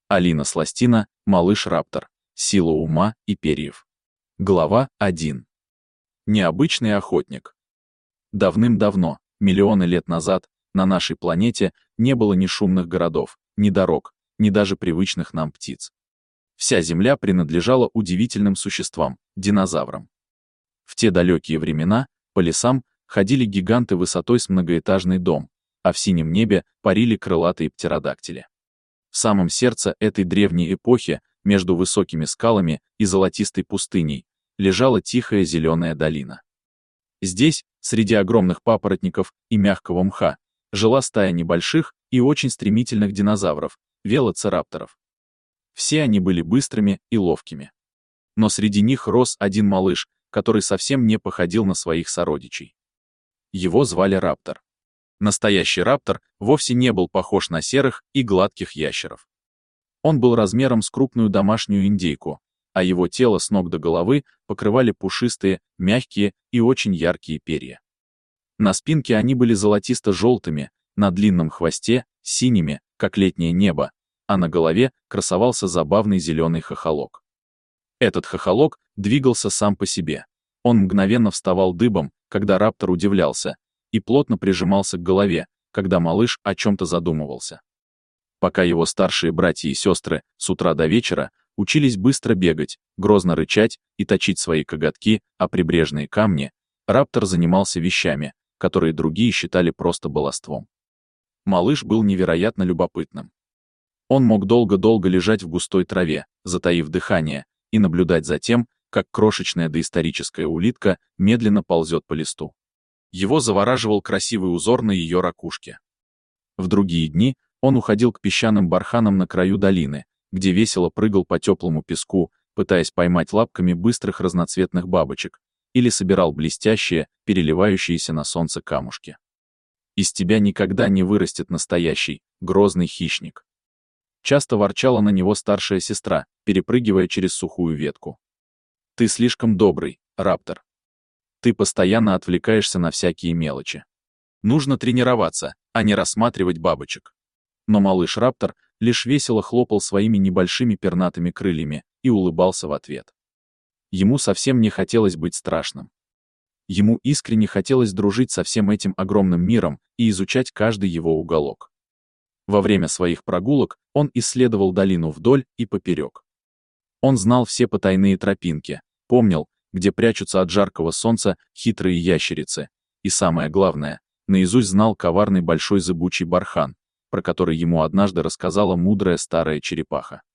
Алина Сластина, малыш Раптор. Сила ума и перьев. Глава 1. Необычный охотник. Давным-давно, миллионы лет назад, на нашей планете не было ни шумных городов, ни дорог, ни даже привычных нам птиц. Вся Земля принадлежала удивительным существам, динозаврам. В те далекие времена по лесам ходили гиганты высотой с многоэтажный дом, а в синем небе парили крылатые птеродактили. В самом сердце этой древней эпохи, между высокими скалами и золотистой пустыней, лежала тихая зеленая долина. Здесь, среди огромных папоротников и мягкого мха, жила стая небольших и очень стремительных динозавров, велоцирапторов. Все они были быстрыми и ловкими. Но среди них рос один малыш, который совсем не походил на своих сородичей. Его звали Раптор. Настоящий Раптор вовсе не был похож на серых и гладких ящеров. Он был размером с крупную домашнюю индейку, а его тело с ног до головы покрывали пушистые, мягкие и очень яркие перья. На спинке они были золотисто-желтыми, на длинном хвосте — синими, как летнее небо, а на голове красовался забавный зеленый хохолок. Этот хохолок двигался сам по себе. Он мгновенно вставал дыбом, когда Раптор удивлялся, и плотно прижимался к голове, когда малыш о чем-то задумывался. Пока его старшие братья и сестры с утра до вечера учились быстро бегать, грозно рычать и точить свои коготки о прибрежные камни, Раптор занимался вещами, которые другие считали просто баловством. Малыш был невероятно любопытным. Он мог долго-долго лежать в густой траве, затаив дыхание, и наблюдать за тем, как крошечная доисторическая улитка медленно ползет по листу. Его завораживал красивый узор на ее ракушке. В другие дни он уходил к песчаным барханам на краю долины, где весело прыгал по теплому песку, пытаясь поймать лапками быстрых разноцветных бабочек, или собирал блестящие, переливающиеся на солнце камушки. «Из тебя никогда не вырастет настоящий, грозный хищник», часто ворчала на него старшая сестра, перепрыгивая через сухую ветку. «Ты слишком добрый, Раптор. Ты постоянно отвлекаешься на всякие мелочи. Нужно тренироваться, а не рассматривать бабочек». Но малыш Раптор лишь весело хлопал своими небольшими пернатыми крыльями и улыбался в ответ. Ему совсем не хотелось быть страшным. Ему искренне хотелось дружить со всем этим огромным миром и изучать каждый его уголок. Во время своих прогулок он исследовал долину вдоль и поперек. Он знал все потайные тропинки, помнил, где прячутся от жаркого солнца хитрые ящерицы, и самое главное, наизусть знал коварный большой зыбучий бархан, про который ему однажды рассказала мудрая старая черепаха.